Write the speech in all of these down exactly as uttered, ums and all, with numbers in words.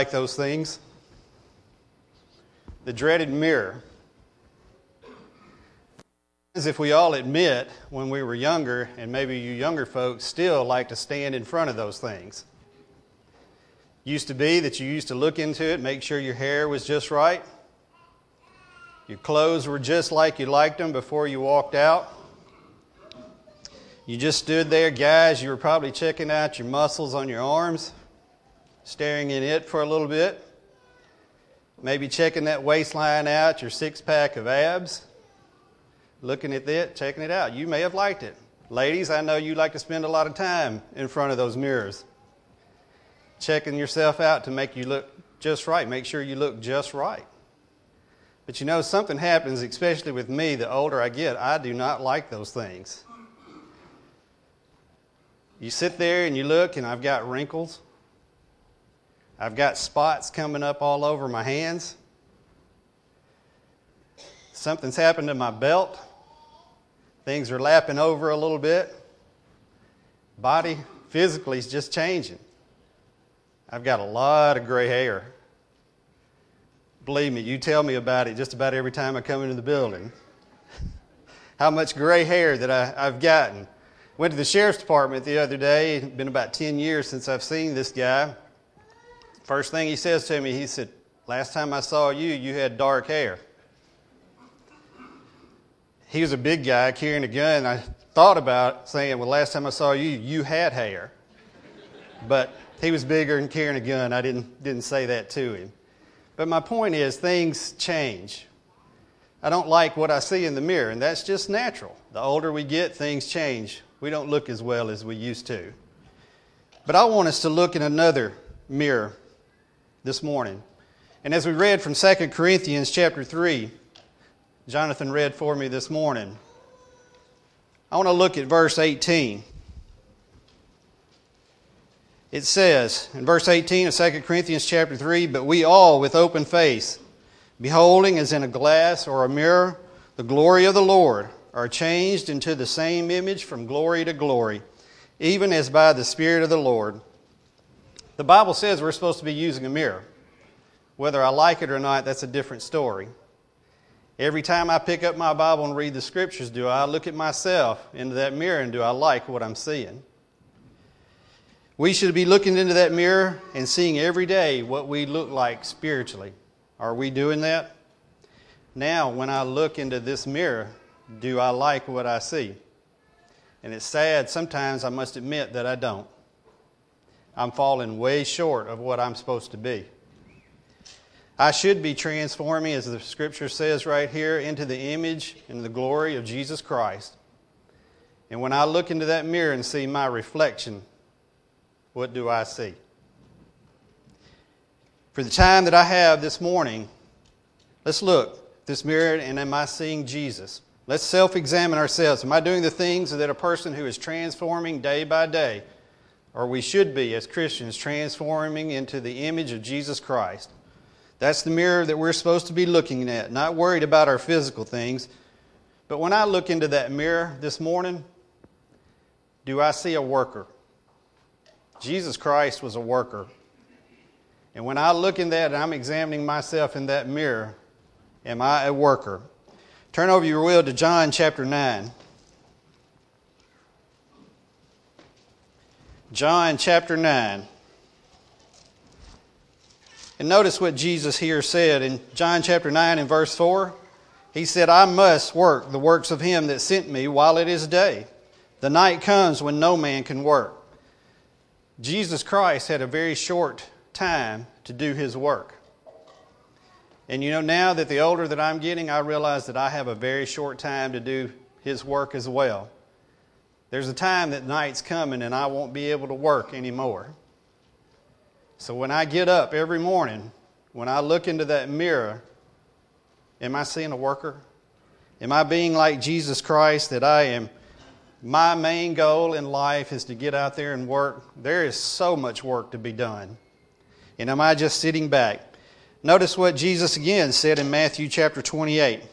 Like those things. The dreaded mirror. As if we all admit when we were younger, and maybe you younger folks still like to stand in front of those things. Used to be that you used to look into it, make sure your hair was just right. Your clothes were just like you liked them before you walked out. You just stood there, guys, you were probably checking out your muscles on your arms, staring at it for a little bit. Maybe checking that waistline out, your six-pack of abs. Looking at it, checking it out. You may have liked it. Ladies, I know you like to spend a lot of time in front of those mirrors. Checking yourself out to make you look just right. Make sure you look just right. But you know, something happens, especially with me, the older I get, I do not like those things. You sit there and you look, and I've got wrinkles. I've got spots coming up all over my hands. Something's happened to my belt. Things are lapping over a little bit. Body physically is just changing. I've got a lot of gray hair. Believe me, you tell me about it just about every time I come into the building. How much gray hair that I, I've gotten. Went to the sheriff's department the other day. It's been about ten years since I've seen this guy. First thing he says to me, he said, "Last time I saw you, you had dark hair." He was a big guy carrying a gun. I thought about saying, well, last time I saw you, you had hair. But he was bigger and carrying a gun. I didn't didn't say that to him. But my point is, things change. I don't like what I see in the mirror, and that's just natural. The older we get, things change. We don't look as well as we used to. But I want us to look in another mirror this morning. And as we read from Second Corinthians chapter three, Jonathan read for me this morning, I want to look at verse eighteen. It says in verse eighteen of Second Corinthians chapter three, "But we all with open face, beholding as in a glass or a mirror the glory of the Lord, are changed into the same image from glory to glory, even as by the Spirit of the Lord." The Bible says we're supposed to be using a mirror. Whether I like it or not, that's a different story. Every time I pick up my Bible and read the Scriptures, do I look at myself into that mirror and do I like what I'm seeing? We should be looking into that mirror and seeing every day what we look like spiritually. Are we doing that? Now, when I look into this mirror, do I like what I see? And it's sad, sometimes I must admit that I don't. I'm falling way short of what I'm supposed to be. I should be transforming, as the Scripture says right here, into the image and the glory of Jesus Christ. And when I look into that mirror and see my reflection, what do I see? For the time that I have this morning, let's look at this mirror, and am I seeing Jesus? Let's self-examine ourselves. Am I doing the things that a person who is transforming day by day, or we should be as Christians, transforming into the image of Jesus Christ? That's the mirror that we're supposed to be looking at, not worried about our physical things. But when I look into that mirror this morning, do I see a worker? Jesus Christ was a worker. And when I look in that and I'm examining myself in that mirror, am I a worker? Turn over your will to John chapter nine. John chapter nine. And notice what Jesus here said in John chapter nine and verse four. He said, "I must work the works of him that sent me while it is day. The night comes when no man can work." Jesus Christ had a very short time to do his work. And you know, now that the older that I'm getting, I realize that I have a very short time to do his work as well. There's a time that night's coming and I won't be able to work anymore. So when I get up every morning, when I look into that mirror, am I seeing a worker? Am I being like Jesus Christ, that I am, my main goal in life is to get out there and work? There is so much work to be done. And am I just sitting back? Notice what Jesus again said in Matthew chapter twenty-eight.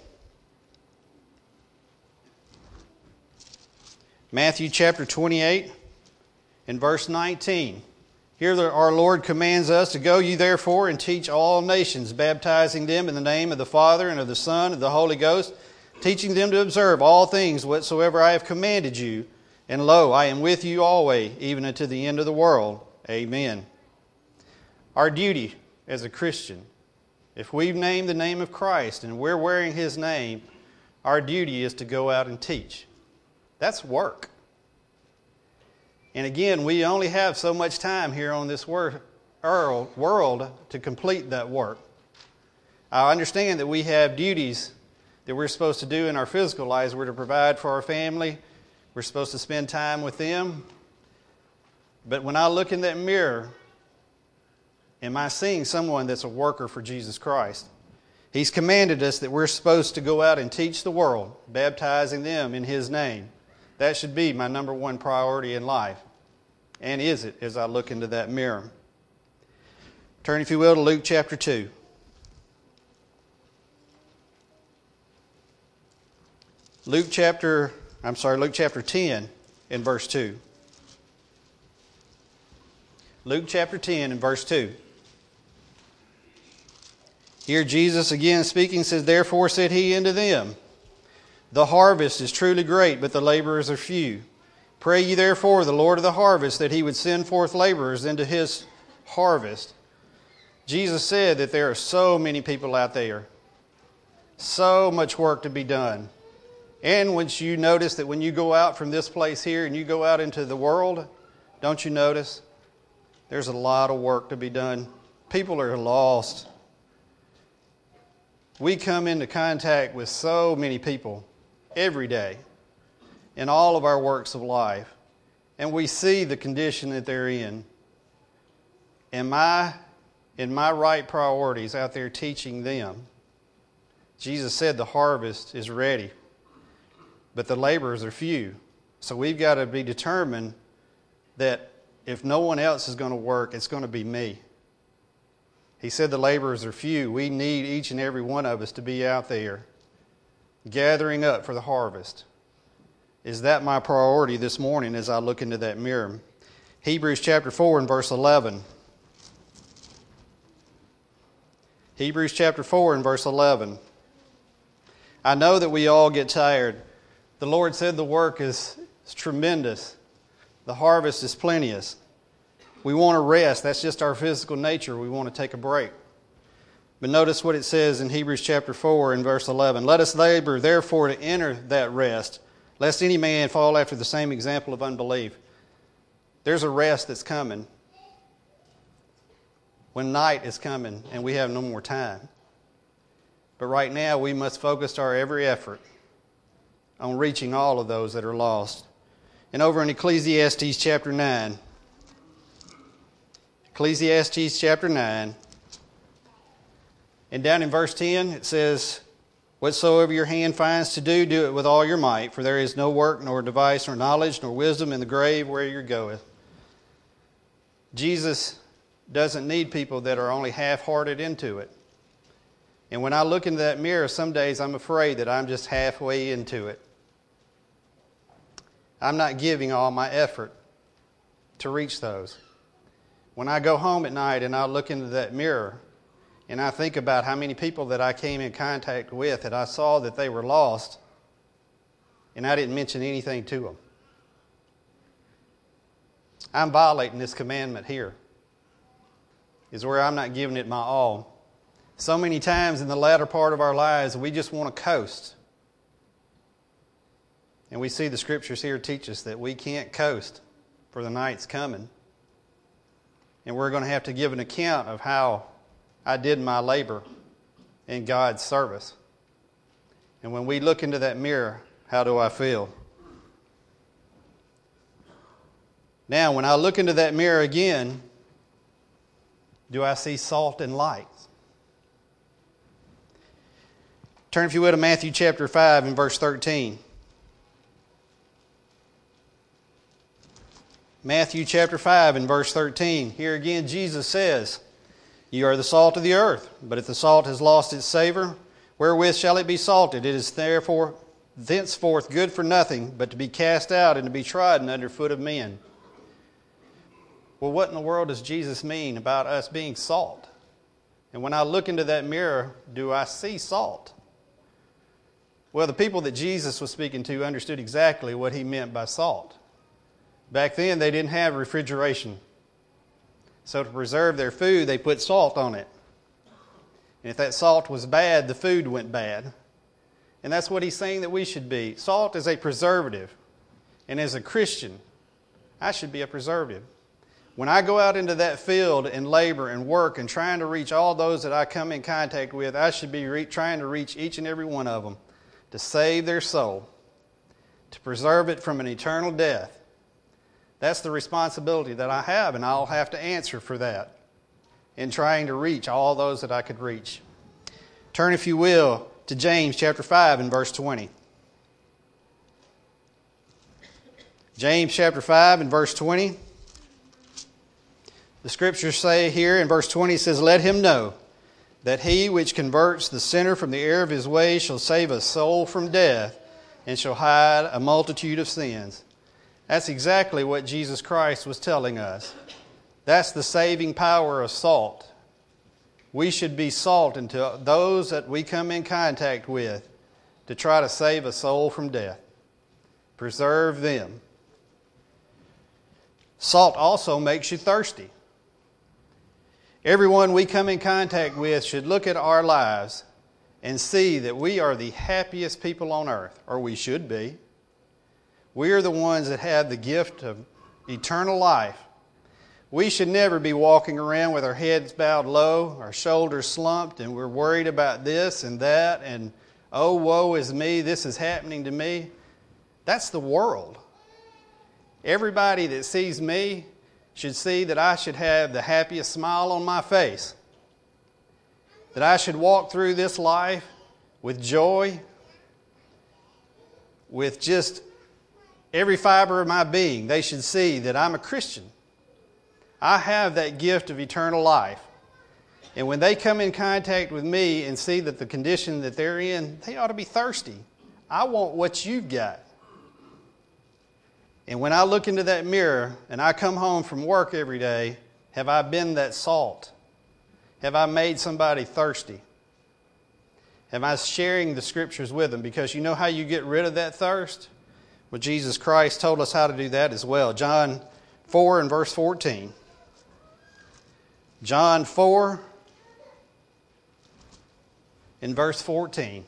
Matthew chapter twenty-eight and verse nineteen. Here the, our Lord commands us to go ye therefore and teach all nations, baptizing them in the name of the Father and of the Son and of the Holy Ghost, teaching them to observe all things whatsoever I have commanded you. And lo, I am with you always, even unto the end of the world. Amen. Our duty as a Christian, if we've named the name of Christ and we're wearing His name, our duty is to go out and teach. That's work. And again, we only have so much time here on this world to complete that work. I understand that we have duties that we're supposed to do in our physical lives. We're to provide for our family. We're supposed to spend time with them. But when I look in that mirror, am I seeing someone that's a worker for Jesus Christ? He's commanded us that we're supposed to go out and teach the world, baptizing them in His name. That should be my number one priority in life. And is it as I look into that mirror? Turn, if you will, to Luke chapter two. Luke chapter, I'm sorry, Luke chapter ten in verse two. Luke chapter ten and verse two. Here Jesus again speaking says, Therefore said He unto them, The harvest is truly great, but the laborers are few. Pray ye therefore the Lord of the harvest that He would send forth laborers into His harvest. Jesus said that there are so many people out there, so much work to be done. And once you notice that when you go out from this place here and you go out into the world, don't you notice there's a lot of work to be done? People are lost. We come into contact with so many people every day in all of our works of life, and we see the condition that they're in. Am I, in my right priorities, out there teaching them? Jesus said the harvest is ready, but the laborers are few. So we've got to be determined that if no one else is going to work, it's going to be me. He said the laborers are few. We need each and every one of us to be out there gathering up for the harvest. Is that my priority this morning as I look into that mirror? Hebrews chapter four and verse eleven. Hebrews chapter four and verse eleven. I know that we all get tired. The Lord said the work is, is tremendous. The harvest is plenteous. We want to rest. That's just our physical nature. We want to take a break. But notice what it says in Hebrews chapter four and verse eleven. Let us labor therefore to enter that rest, lest any man fall after the same example of unbelief. There's a rest that's coming when night is coming and we have no more time. But right now we must focus our every effort on reaching all of those that are lost. And over in Ecclesiastes chapter nine, Ecclesiastes chapter nine, and down in verse ten it says, Whatsoever your hand finds to do, do it with all your might, for there is no work, nor device, nor knowledge, nor wisdom in the grave where you goeth. Jesus doesn't need people that are only half-hearted into it. And when I look into that mirror, some days I'm afraid that I'm just halfway into it. I'm not giving all my effort to reach those. When I go home at night and I look into that mirror, and I think about how many people that I came in contact with and I saw that they were lost, and I didn't mention anything to them. I'm violating this commandment here, is where I'm not giving it my all. So many times in the latter part of our lives, we just want to coast. And we see the scriptures here teach us that we can't coast, for the night's coming. And we're going to have to give an account of how I did my labor in God's service. And when we look into that mirror, how do I feel? Now, when I look into that mirror again, do I see salt and light? Turn, if you will, to Matthew chapter five and verse thirteen. Matthew chapter five and verse thirteen. Here again Jesus says, You are the salt of the earth, but if the salt has lost its savor, wherewith shall it be salted? It is therefore thenceforth good for nothing, but to be cast out and to be trodden under foot of men. Well, what in the world does Jesus mean about us being salt? And when I look into that mirror, do I see salt? Well, the people that Jesus was speaking to understood exactly what he meant by salt. Back then, they didn't have refrigeration. So to preserve their food, they put salt on it. And if that salt was bad, the food went bad. And that's what he's saying that we should be. Salt is a preservative. And as a Christian, I should be a preservative. When I go out into that field and labor and work and trying to reach all those that I come in contact with, I should be re- trying to reach each and every one of them to save their soul, to preserve it from an eternal death. That's the responsibility that I have, and I'll have to answer for that in trying to reach all those that I could reach. Turn, if you will, to James chapter five and verse twenty. James chapter five and verse twenty. The scriptures say here in verse twenty, it says, "Let him know that he which converts the sinner from the error of his ways shall save a soul from death and shall hide a multitude of sins." That's exactly what Jesus Christ was telling us. That's the saving power of salt. We should be salt into those that we come in contact with to try to save a soul from death. Preserve them. Salt also makes you thirsty. Everyone we come in contact with should look at our lives and see that we are the happiest people on earth, or we should be. We are the ones that have the gift of eternal life. We should never be walking around with our heads bowed low, our shoulders slumped, and we're worried about this and that, and oh, woe is me, this is happening to me. That's the world. Everybody that sees me should see that I should have the happiest smile on my face, that I should walk through this life with joy, with just every fiber of my being. They should see that I'm a Christian. I have that gift of eternal life. And when they come in contact with me and see that the condition that they're in, they ought to be thirsty. I want what you've got. And when I look into that mirror and I come home from work every day, have I been that salt? Have I made somebody thirsty? Am I sharing the scriptures with them? Because you know how you get rid of that thirst? Well, Jesus Christ told us how to do that as well. John four and verse fourteen. John four and verse fourteen.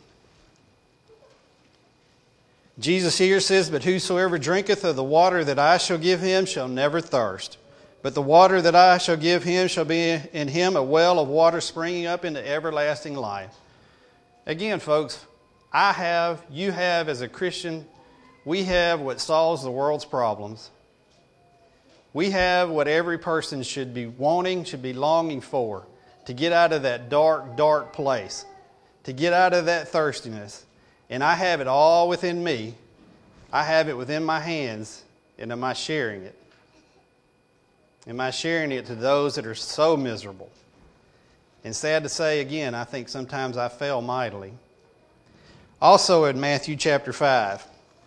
Jesus here says, "But whosoever drinketh of the water that I shall give him shall never thirst. But the water that I shall give him shall be in him a well of water springing up into everlasting life." Again, folks, I have, you have as a Christian, we have what solves the world's problems. We have what every person should be wanting, should be longing for, to get out of that dark, dark place, to get out of that thirstiness. And I have it all within me. I have it within my hands. And am I sharing it? Am I sharing it to those that are so miserable? And sad to say, again, I think sometimes I fail mightily. Also in Matthew chapter five.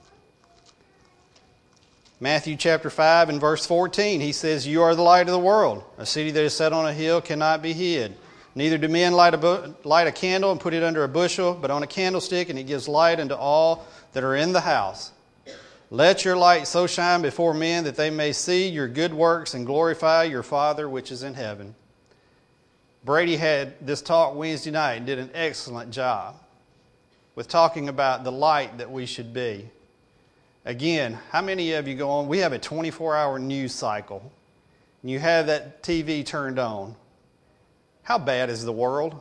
Matthew chapter five and verse fourteen, he says, "You are the light of the world. A city that is set on a hill cannot be hid. Neither do men light a, bu- light a candle and put it under a bushel, but on a candlestick, and it gives light unto all that are in the house. Let your light so shine before men that they may see your good works and glorify your Father which is in heaven." Brady had this talk Wednesday night and did an excellent job with talking about the light that we should be. Again, how many of you go on? We have a twenty-four hour news cycle, and you have that T V turned on. How bad is the world?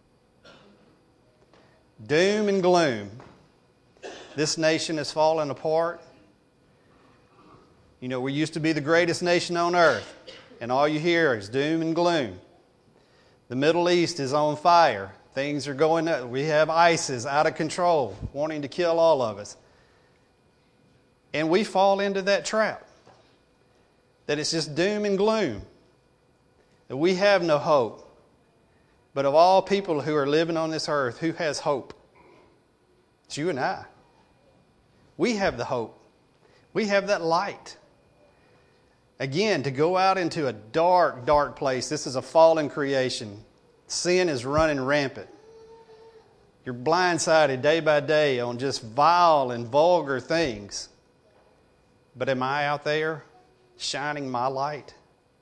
Doom and gloom. This nation is falling apart. You know, we used to be the greatest nation on earth, and all you hear is doom and gloom. The Middle East is on fire. Things are going up. We have ISIS out of control, wanting to kill all of us. And we fall into that trap, that it's just doom and gloom, that we have no hope. But of all people who are living on this earth, who has hope? It's you and I. We have the hope. We have that light. Again, to go out into a dark, dark place. This is a fallen creation. Sin is running rampant. You're blindsided day by day on just vile and vulgar things. But am I out there shining my light?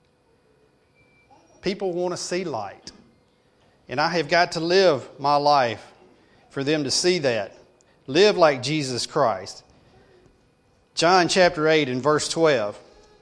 People want to see light. And I have got to live my life for them to see that. Live like Jesus Christ. John chapter eight and verse twelve.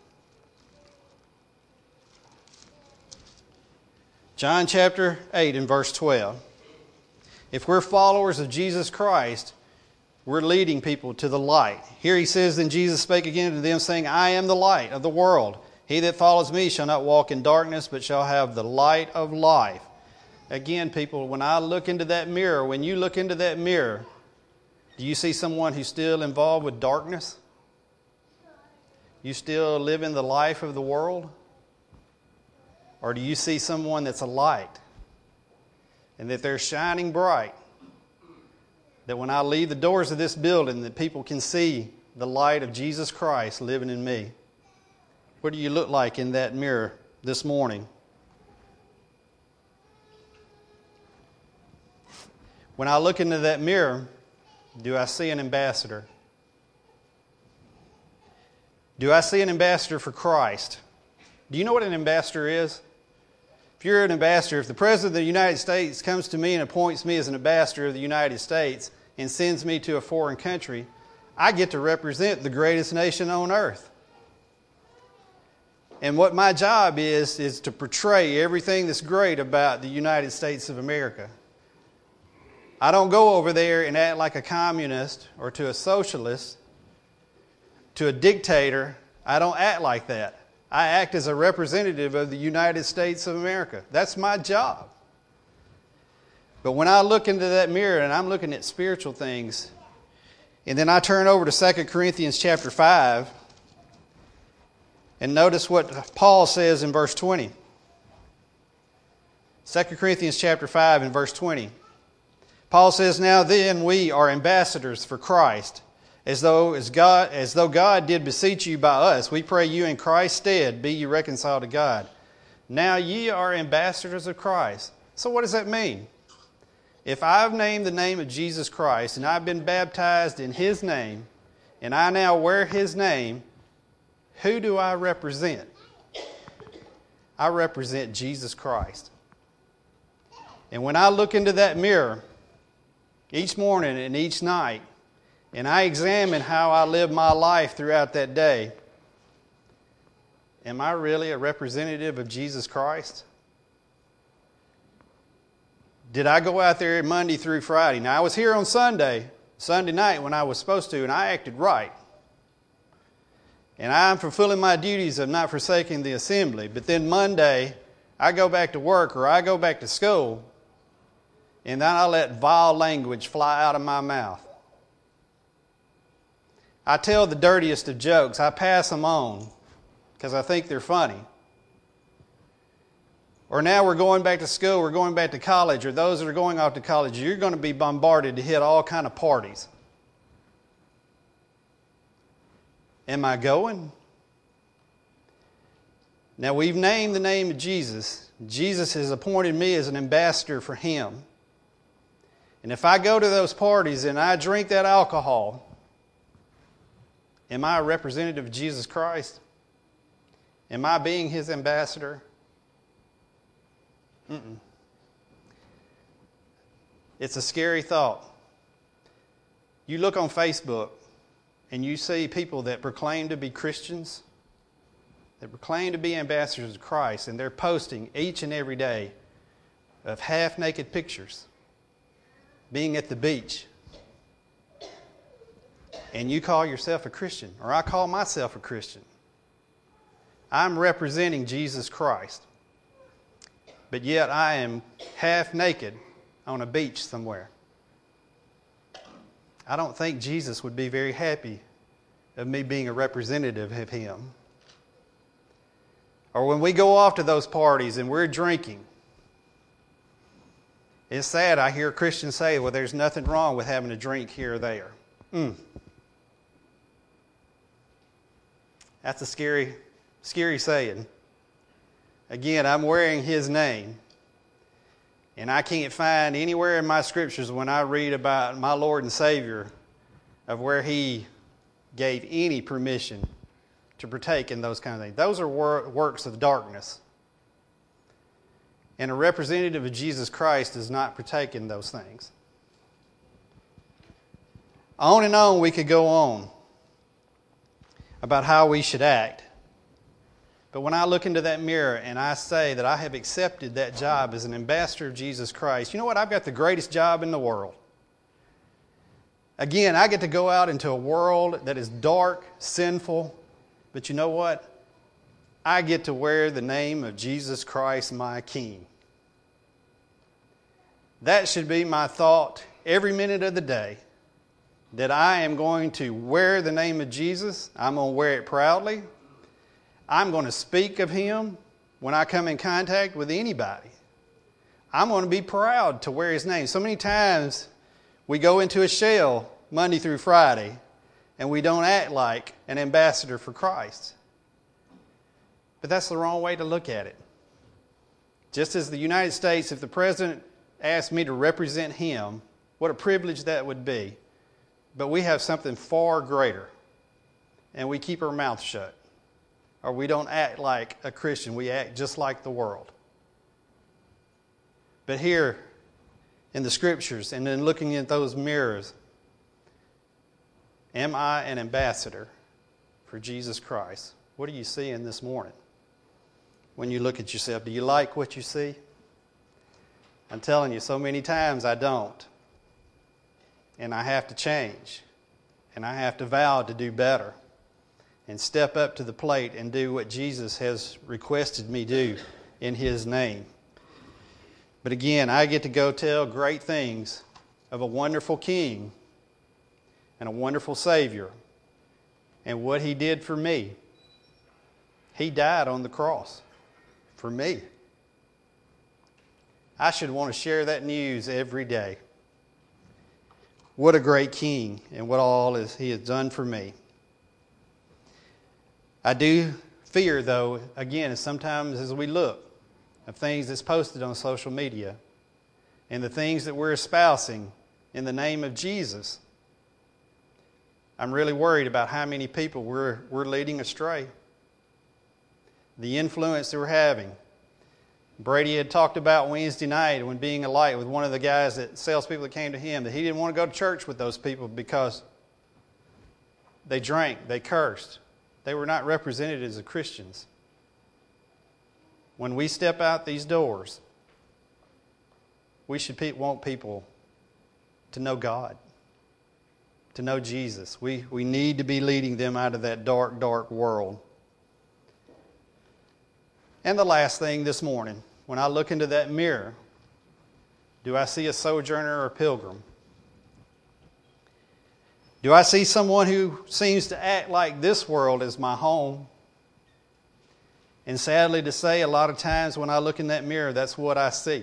John chapter eight and verse twelve. If we're followers of Jesus Christ, we're leading people to the light. Here he says, Then Jesus spake again to them, saying, I am the light of the world. He that follows me shall not walk in darkness, but shall have the light of life. Again, people, when I look into that mirror, when you look into that mirror, do you see someone who's still involved with darkness? You still live in the life of the world? Or do you see someone that's a light and that they're shining bright? That when I leave the doors of this building, that people can see the light of Jesus Christ living in me. What do you look like in that mirror this morning? When I look into that mirror, do I see an ambassador? Do I see an ambassador for Christ? Do you know what an ambassador is? If you're an ambassador, if the President of the United States comes to me and appoints me as an ambassador of the United States and sends me to a foreign country, I get to represent the greatest nation on earth. And what my job is, is to portray everything that's great about the United States of America. I don't go over there and act like a communist or to a socialist, to a dictator. I don't act like that. I act as a representative of the United States of America. That's my job. But when I look into that mirror and I'm looking at spiritual things, and then I turn over to Second Corinthians chapter five, and notice what Paul says in verse twenty. Second Corinthians chapter five and verse twenty. Paul says, Now then we are ambassadors for Christ, as though as God as though God did beseech you by us. We pray you in Christ's stead, be ye reconciled to God. Now ye are ambassadors of Christ. So what does that mean? If I've named the name of Jesus Christ and I've been baptized in His name, and I now wear His name, who do I represent? I represent Jesus Christ. And when I look into that mirror each morning and each night, and I examine how I live my life throughout that day, am I really a representative of Jesus Christ? Did I go out there Monday through Friday? Now, I was here on Sunday, Sunday night when I was supposed to, and I acted right. And I'm fulfilling my duties of not forsaking the assembly. But then Monday, I go back to work or I go back to school, and then I let vile language fly out of my mouth. I tell the dirtiest of jokes. I pass them on because I think they're funny. Or now we're going back to school, we're going back to college, or those that are going off to college, you're going to be bombarded to hit all kind of parties. Am I going? Now we've named the name of Jesus. Jesus has appointed me as an ambassador for Him. And if I go to those parties and I drink that alcohol, am I a representative of Jesus Christ? Am I being His ambassador? Mm-mm. It's a scary thought. You look on Facebook and you see people that proclaim to be Christians, that proclaim to be ambassadors of Christ, and they're posting each and every day of half-naked pictures, being at the beach. And you call yourself a Christian, or I call myself a Christian. I'm representing Jesus Christ. But yet I am half naked on a beach somewhere. I don't think Jesus would be very happy of me being a representative of Him. Or when we go off to those parties and we're drinking, it's sad I hear Christians say, well, there's nothing wrong with having a drink here or there. Mm. That's a scary Scary saying. Again, I'm wearing His name. And I can't find anywhere in my scriptures when I read about my Lord and Savior of where He gave any permission to partake in those kind of things. Those are wor- works of darkness. And a representative of Jesus Christ does not partake in those things. On and on we could go on about how we should act. But when I look into that mirror and I say that I have accepted that job as an ambassador of Jesus Christ, you know what? I've got the greatest job in the world. Again, I get to go out into a world that is dark, sinful, but you know what? I get to wear the name of Jesus Christ, my King. That should be my thought every minute of the day, that I am going to wear the name of Jesus. I'm going to wear it proudly. I'm going to speak of Him when I come in contact with anybody. I'm going to be proud to wear His name. So many times we go into a shell Monday through Friday and we don't act like an ambassador for Christ. But that's the wrong way to look at it. Just as the United States, if the President asked me to represent him, what a privilege that would be. But we have something far greater, and we keep our mouth shut. Or we don't act like a Christian. We act just like the world. But here in the Scriptures and in looking at those mirrors, am I an ambassador for Jesus Christ? What are you seeing this morning when you look at yourself? Do you like what you see? I'm telling you, so many times I don't. And I have to change. And I have to vow to do better. And step up to the plate and do what Jesus has requested me do in His name. But again, I get to go tell great things of a wonderful King and a wonderful Savior and what He did for me. He died on the cross for me. I should want to share that news every day. What a great King and what all is He has done for me. I do fear, though, again, sometimes as we look of things that's posted on social media and the things that we're espousing in the name of Jesus, I'm really worried about how many people we're, we're leading astray. The influence that we're having. Brady had talked about Wednesday night when being a light with one of the guys that salespeople that came to him, that he didn't want to go to church with those people because they drank, they cursed. They were not represented as Christians. When we step out these doors, we should pe- want people to know God, to know Jesus. We, we need to be leading them out of that dark, dark world. And the last thing this morning, when I look into that mirror, do I see a sojourner or a pilgrim? Do I see someone who seems to act like this world is my home? And sadly to say, a lot of times when I look in that mirror, that's what I see.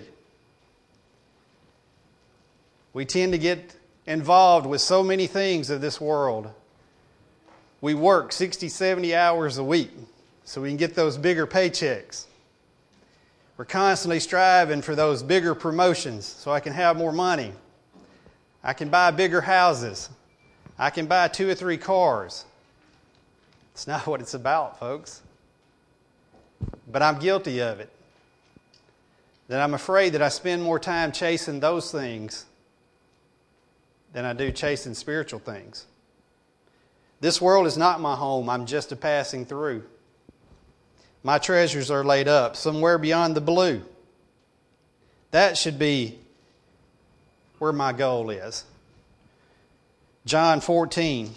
We tend to get involved with so many things of this world. We work sixty, seventy hours a week so we can get those bigger paychecks. We're constantly striving for those bigger promotions so I can have more money. I can buy bigger houses. I can buy two or three cars. It's not what it's about, folks. But I'm guilty of it. That I'm afraid that I spend more time chasing those things than I do chasing spiritual things. This world is not my home. I'm just a passing through. My treasures are laid up somewhere beyond the blue. That should be where my goal is. John fourteen.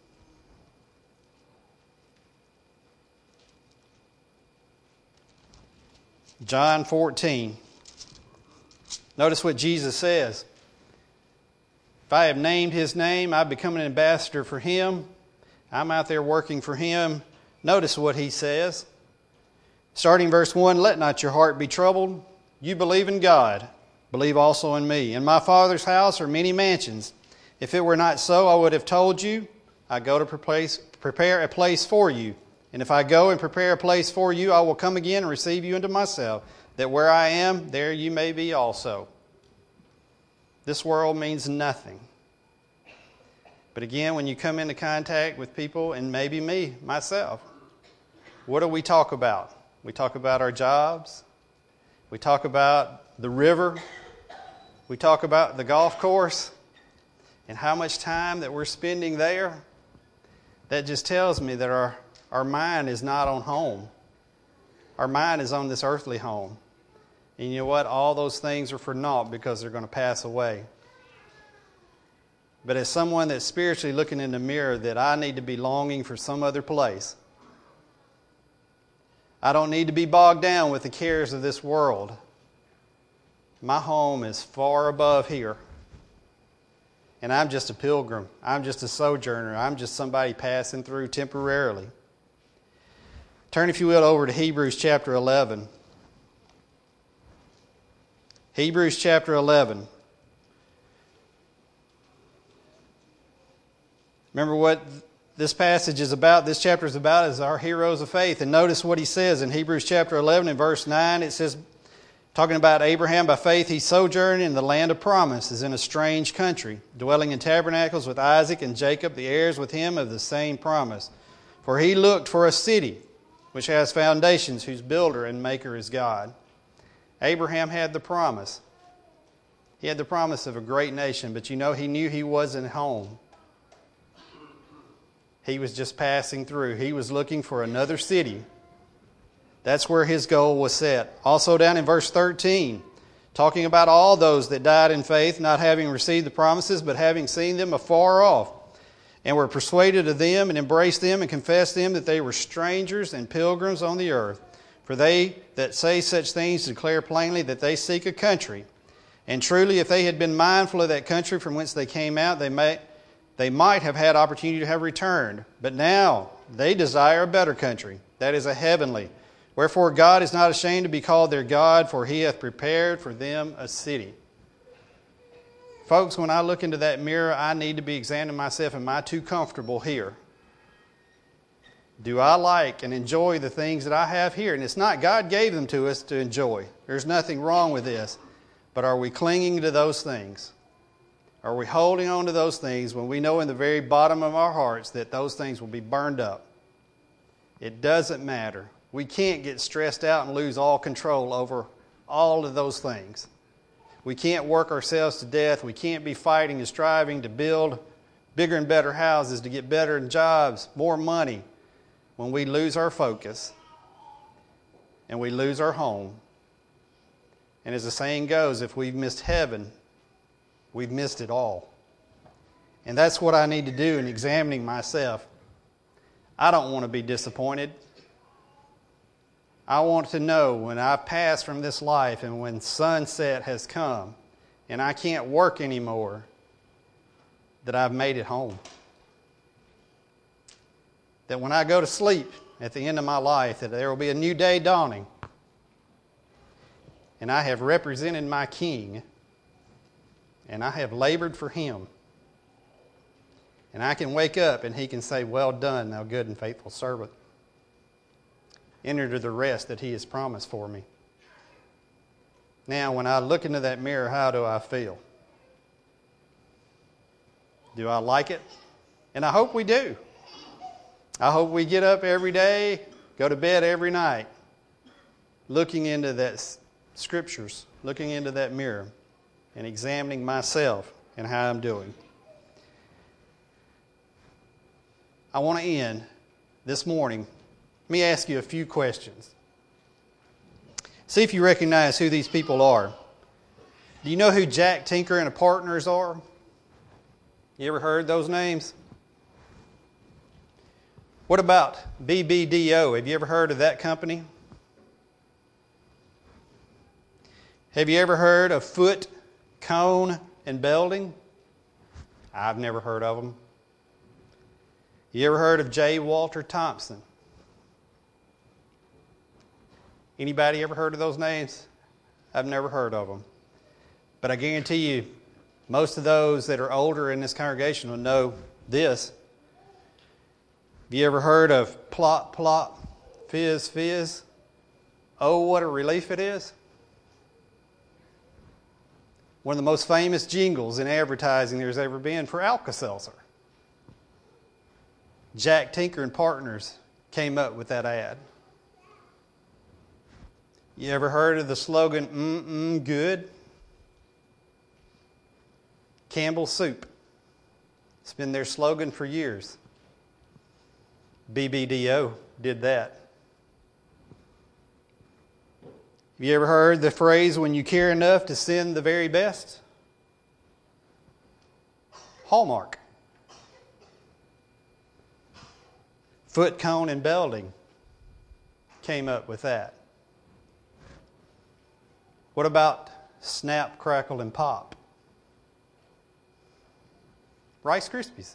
John fourteen. Notice what Jesus says. If I have named His name, I've become an ambassador for Him. I'm out there working for Him. Notice what He says. Starting verse one, let not your heart be troubled. You believe in God. Believe also in me. In my Father's house are many mansions. If it were not so, I would have told you, I go to prepare a place for you. And if I go and prepare a place for you, I will come again and receive you into myself, that where I am, there you may be also. This world means nothing. But again, when you come into contact with people, and maybe me, myself, what do we talk about? We talk about our jobs. We talk about the river. We talk about the golf course and how much time that we're spending there. That just tells me that our, our mind is not on home. Our mind is on this earthly home. And you know what? All those things are for naught because they're going to pass away. But as someone that's spiritually looking in the mirror, that I need to be longing for some other place. I don't need to be bogged down with the cares of this world. My home is far above here. And I'm just a pilgrim. I'm just a sojourner. I'm just somebody passing through temporarily. Turn, if you will, over to Hebrews chapter eleven. Hebrews chapter eleven. Remember what this passage is about, this chapter is about, is our heroes of faith. And notice what he says in Hebrews chapter eleven and verse nine. It says, talking about Abraham, by faith he sojourned in the land of promise, as in a strange country, dwelling in tabernacles with Isaac and Jacob, the heirs with him of the same promise. For he looked for a city which has foundations, whose builder and maker is God. Abraham had the promise. He had the promise of a great nation, but you know, he knew he wasn't home. He was just passing through. He was looking for another city. That's where his goal was set. Also down in verse thirteen, talking about all those that died in faith, not having received the promises, but having seen them afar off, and were persuaded of them, and embraced them, and confessed them that they were strangers and pilgrims on the earth. For they that say such things declare plainly that they seek a country. And truly, if they had been mindful of that country from whence they came out, they may... They might have had opportunity to have returned, but now they desire a better country, that is a heavenly. Wherefore God is not ashamed to be called their God, for he hath prepared for them a city. Folks, when I look into that mirror, I need to be examining myself. Am I too comfortable here? Do I like and enjoy the things that I have here? And it's not, God gave them to us to enjoy. There's nothing wrong with this. But are we clinging to those things? Are we holding on to those things when we know in the very bottom of our hearts that those things will be burned up? It doesn't matter. We can't get stressed out and lose all control over all of those things. We can't work ourselves to death. We can't be fighting and striving to build bigger and better houses, to get better jobs, more money, when we lose our focus and we lose our home. And as the saying goes, if we've missed heaven, we've missed it all. And that's what I need to do in examining myself. I don't want to be disappointed. I want to know when I pass from this life and when sunset has come and I can't work anymore, that I've made it home. That when I go to sleep at the end of my life, that there will be a new day dawning and I have represented my King. And I have labored for him. And I can wake up and he can say, well done, thou good and faithful servant. Enter into the rest that he has promised for me. Now, when I look into that mirror, how do I feel? Do I like it? And I hope we do. I hope we get up every day, go to bed every night, looking into that scriptures, looking into that mirror, and examining myself and how I'm doing. I want to end this morning. Let me ask you a few questions. See if you recognize who these people are. Do you know who Jack Tinker and Partners are? You ever heard those names? What about B B D O? Have you ever heard of that company? Have you ever heard of Foot, Cone, and Belding? I've never heard of them. You ever heard of J. Walter Thompson? Anybody ever heard of those names? I've never heard of them. But I guarantee you, most of those that are older in this congregation will know this. Have you ever heard of plop, plop, fizz, fizz? Oh, what a relief it is. One of the most famous jingles in advertising there's ever been for Alka-Seltzer. Jack Tinker and Partners came up with that ad. You ever heard of the slogan, mm-mm, good? Campbell's Soup. It's been their slogan for years. B B D O did that. Have you ever heard the phrase, when you care enough to send the very best? Hallmark. Foot, Cone, and Belding came up with that. What about Snap, Crackle, and Pop? Rice Krispies.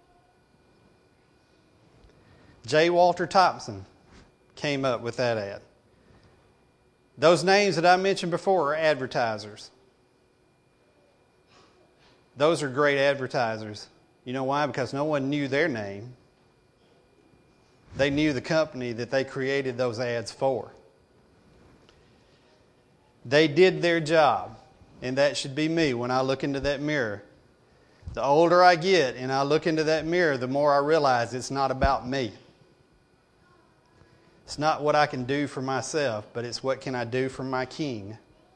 J. Walter Thompson came up with that ad. Those names that I mentioned before are advertisers. Those are great advertisers. You know why? Because no one knew their name. They knew the company that they created those ads for. They did their job, and that should be me when I look into that mirror. The older I get and I look into that mirror, the more I realize it's not about me. It's not what I can do for myself, but it's what can I do for my King.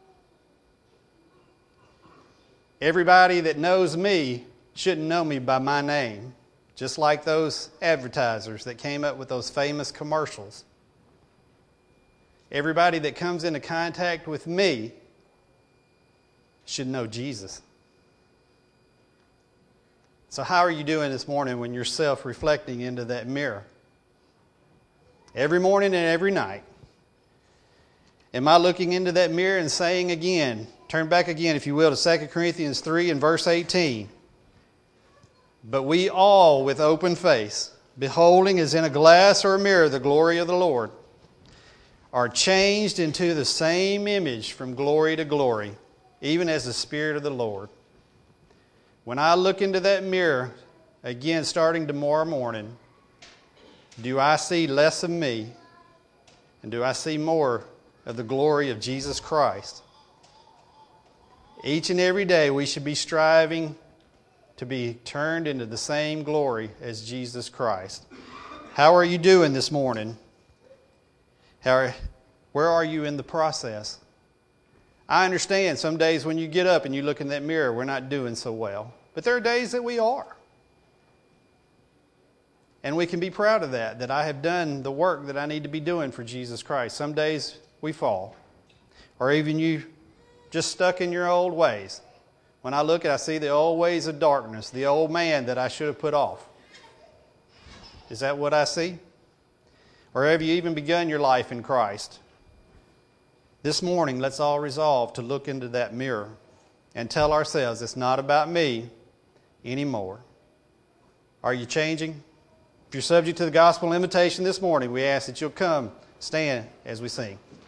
Everybody that knows me shouldn't know me by my name, just like those advertisers that came up with those famous commercials. Everybody that comes into contact with me should know Jesus. So how are you doing this morning when you're self-reflecting into that mirror? Every morning and every night. Am I looking into that mirror and saying again, turn back again, if you will, to Second Corinthians three and verse eighteen. But we all with open face, beholding as in a glass or a mirror the glory of the Lord, are changed into the same image from glory to glory, even as the Spirit of the Lord. When I look into that mirror, again starting tomorrow morning, do I see less of me, and do I see more of the glory of Jesus Christ? Each and every day we should be striving to be turned into the same glory as Jesus Christ. How are you doing this morning? How are, where are you in the process? I understand some days when you get up and you look in that mirror, we're not doing so well. But there are days that we are. And we can be proud of that, that I have done the work that I need to be doing for Jesus Christ. Some days we fall. Or even you just stuck in your old ways. When I look, I see the old ways of darkness, the old man that I should have put off. Is that what I see? Or have you even begun your life in Christ? This morning, let's all resolve to look into that mirror and tell ourselves it's not about me anymore. Are you changing? If you're subject to the gospel invitation this morning, we ask that you'll come stand as we sing.